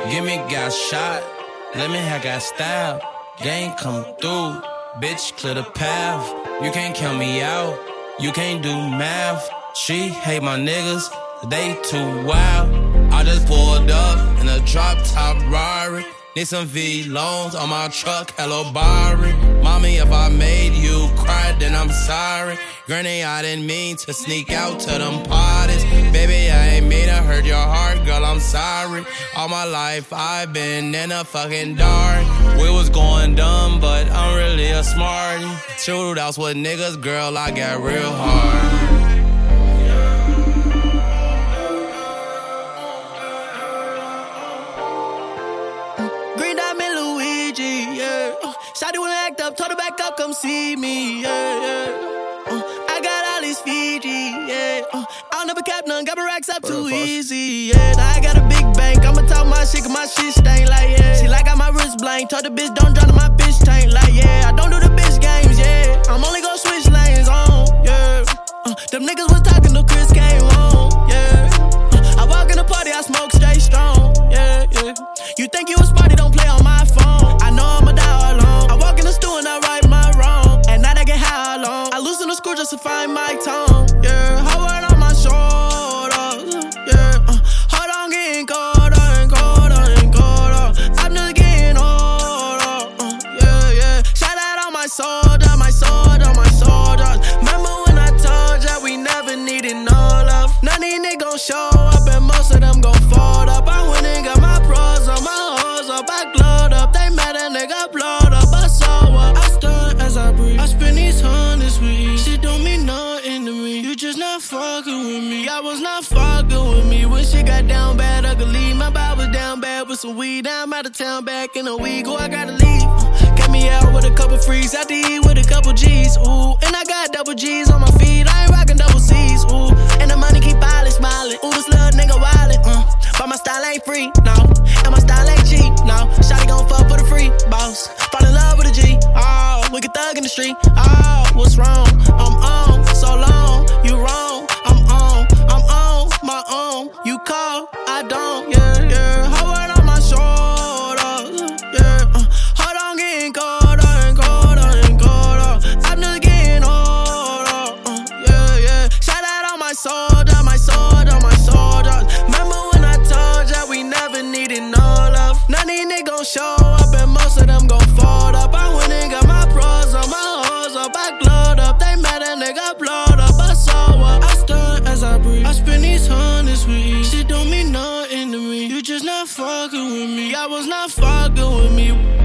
Give me got shot, let me have got style. Gang come through, bitch clear the path. You can't count me out, you can't do math. She hate my niggas, they too wild. I just pulled up in a drop top Rari. Need some V-loans on my truck, hello Barry. Mommy, if I made you cry, then I'm sorry. Granny, I didn't mean to sneak out to them parties. Baby, I ain't mean to hurt your heart, girl, I'm sorry. All my life, I've been in a fucking dark. We was going dumb, but I'm really a smarty. Shootouts with niggas, girl, I got real hard. Shawty wanna act up, told her back up, come see me, yeah. I got all these Fiji, yeah. I'll never cap none, got my racks up too easy, yeah. Now I got a big bank, I'ma talk my shit, cause my shit stank, like, yeah. She like got my wrist blank, told the bitch don't drown in my bitch tank, like, yeah. I don't do the bitch games, yeah. I'm only gon' switch lanes on, yeah. Them niggas was talking till Chris came home, yeah. I walk in the party, I smoke straight strong, yeah. You think you a smarty, don't play on my phone. I know I'm a die alone. I walk in the store and I right my wrong. And now I get high alone. I loosen the screw just to find my tone, yeah. Hard word on my shoulder, yeah. Hold on, getting colder and colder and colder. I'm just getting older, yeah. Shout out on my soldier, my soldier, my soldiers. Remember when I told ya we never needed no love? None of these niggas gon' show up and most of them gon' fold up. I went and got my pros on, my hoes up, I glowed up. They mad a nigga blowed up, I saw what I stun as I breathe. I spend these hundreds with you. Shit don't mean nothing to me. You just not fucking with me. I was not fucking with me. When shit got down bad, ugly. My vibe was down bad with some weed. Now I'm out of town back in a week. Oh, I gotta leave. Got me out with a couple freaks. Out to eat with a couple G's. Ooh, and I got double G's on my feet. I ain't rockin' double C's. Ooh, and the money keep piling, smiling. Ooh, this little nigga wildin'. But my style ain't free, no. And my style ain't cheap, no. Shawty gon' fuck for the free, boss. Fall in love with a G, oh. Wicked thug in the street, oh. What's wrong? I'm on, so long. You wrong, I'm on my own. You call, I don't, yeah. Hard word on my shoulder, yeah. Hold on, getting colder and colder and colder. I'm just getting older, yeah. Shout out on my soldier, my soldier, my soldiers. Remember when I told ya we never needed no love? None of these niggas gon' show up and most of them gon' fold up. I went and got my pros on, my hoes up, I glowed up. They mad a nigga blowed up, I saw what I stun as I breathe. I spend these hundreds with you. Shit don't mean nothing to me. You just not fucking with me. I was not fucking with me.